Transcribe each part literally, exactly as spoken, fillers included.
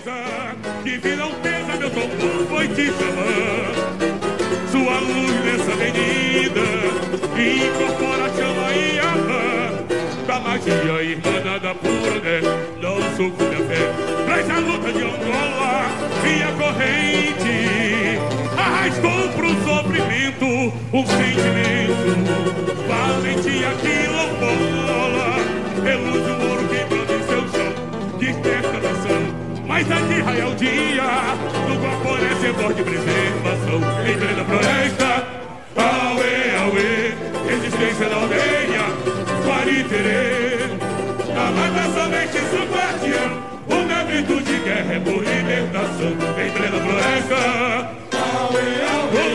Teresa, Divina Alteza, meu tom foi te chamar. Sua luz nessa avenida incorpora a chama e a lã da magia irmanada pura, né? Não sucumbe a fé. Traz a luta de Angola e a corrente arrastou pro sofrimento um sentimento. Valentia que lambola, reluz o ouro quebrando em seu chão, desperta a nação. Mas aqui raia o dia, no Guaporé é forte preservação. Em plena floresta, auê, auê, resistência na aldeia, Guariterê. Na mata somente seu guardião, uma virtude de guerra é por libertação. Em plena floresta, auê, auê,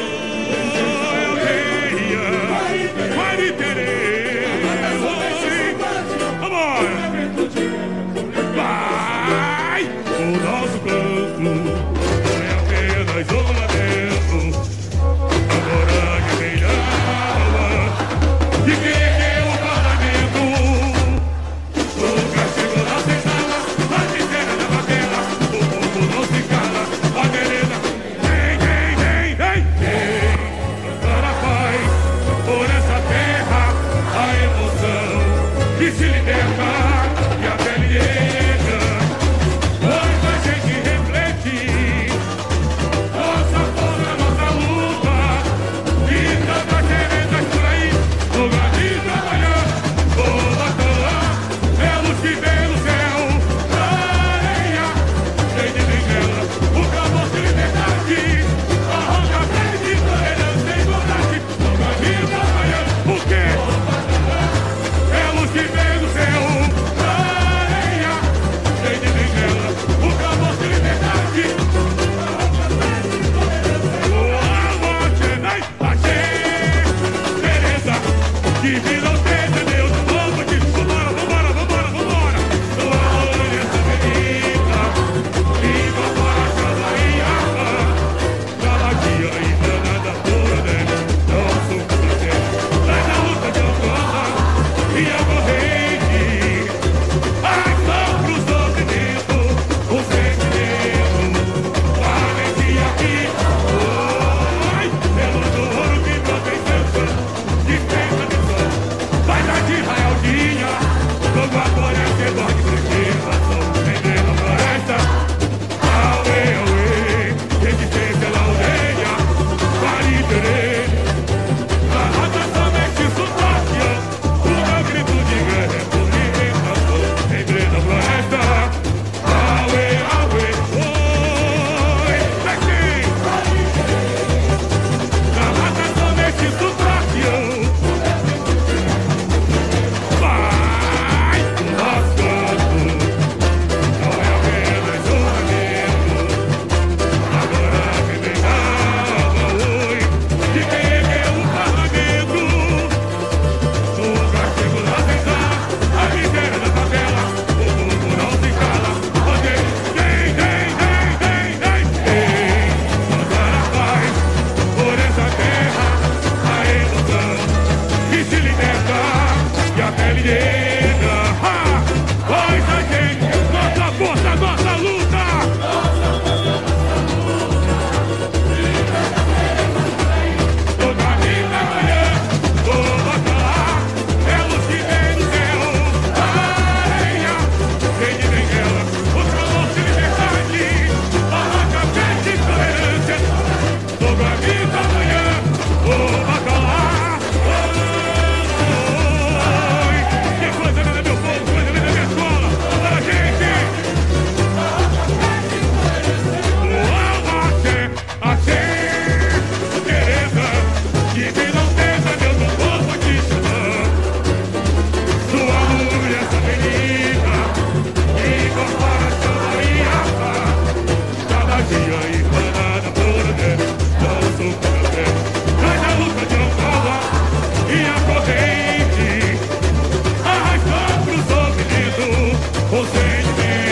aldeia, Guariterê. Vambora! Vai! O nosso canto é apenas um lamento. Agora que vem a alma de quem ergueu o parlamento. O castigo não se cala, a miséria da favela, o povo não se cala, a vereda. Vem, vem, vem, vem, vem para a paz, por essa terra, a emoção que se liberta e a pele. Você